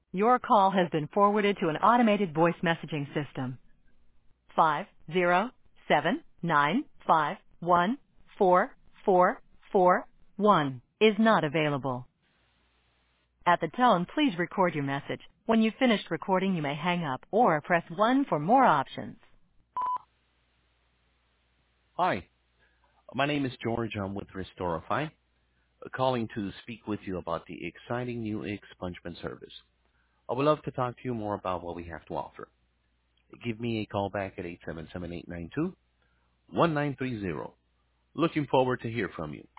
Your call has been forwarded to an automated voice messaging system. 507-951-4441 is not available. At the tone, please record your message. When you've finished recording, you may hang up or press 1 for more options. Hi, my name is George. I'm with Restorify, calling to speak with you about the exciting new expungement service. I would love to talk to you more about what we have to offer. Give me a call back at 877-892-1930. Looking forward to hear from you.